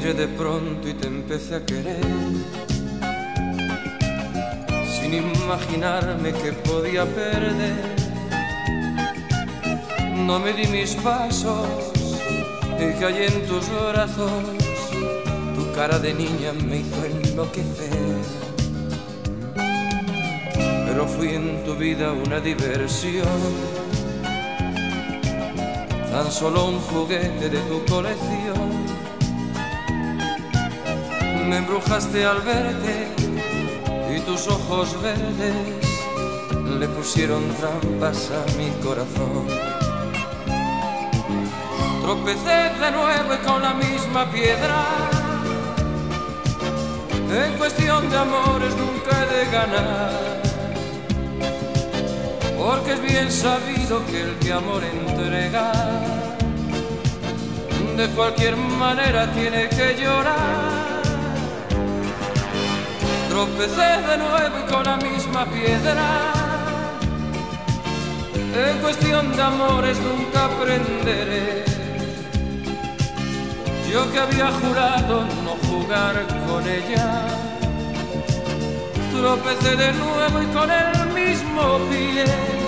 miré de pronto y te empecé a querer, sin imaginarme que podía perder. No me di mis pasos y caí en tus brazos. Tu cara de niña me hizo enloquecer. Pero fui en tu vida una diversión, tan solo un juguete de tu colección. Me embrujaste al verte y tus ojos verdes le pusieron trampas a mi corazón. Tropecé de nuevo y con la misma piedra. En cuestión de amores nunca he de ganar, porque es bien sabido que el que amor entrega de cualquier manera tiene que llorar. Tropecé de nuevo y con la misma piedra. En cuestión de amores nunca aprenderé. Yo que había jurado no jugar con ella, tropecé de nuevo y con el mismo pie.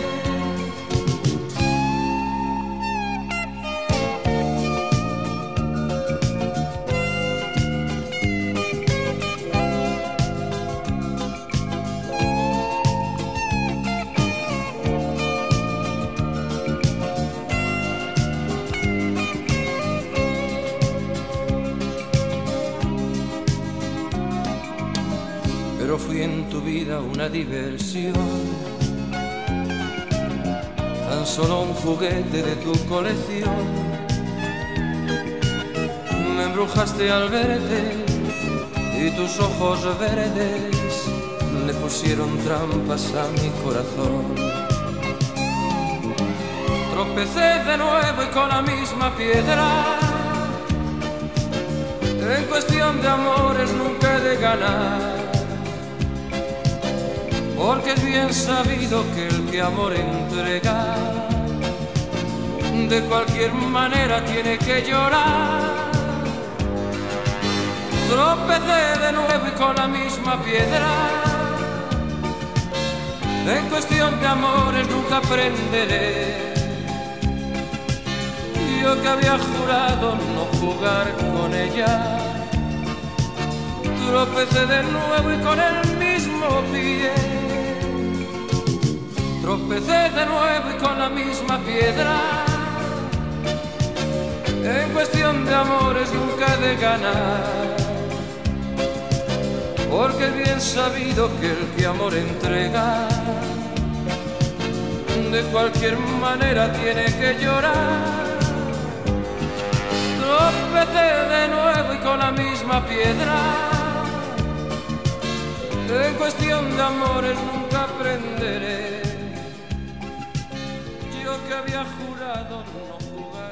Pero fui en tu vida una diversión, tan solo un juguete de tu colección. Me embrujaste al verte y tus ojos verdes le pusieron trampas a mi corazón. Tropecé de nuevo y con la misma piedra. En cuestión de amores nunca he de ganar, porque es bien sabido que el que amor entrega de cualquier manera tiene que llorar. Tropecé de nuevo y con la misma piedra. En cuestión de amores nunca aprenderé. Yo que había jurado no jugar con ella, tropecé de nuevo y con el mismo pie. Tropecé de nuevo y con la misma piedra. En cuestión de amores nunca he de ganar, porque es bien sabido que el que amor entrega de cualquier manera tiene que llorar. Tropecé de nuevo y con la misma piedra. En cuestión de amores nunca aprenderé. Yo que había jurado no jugar.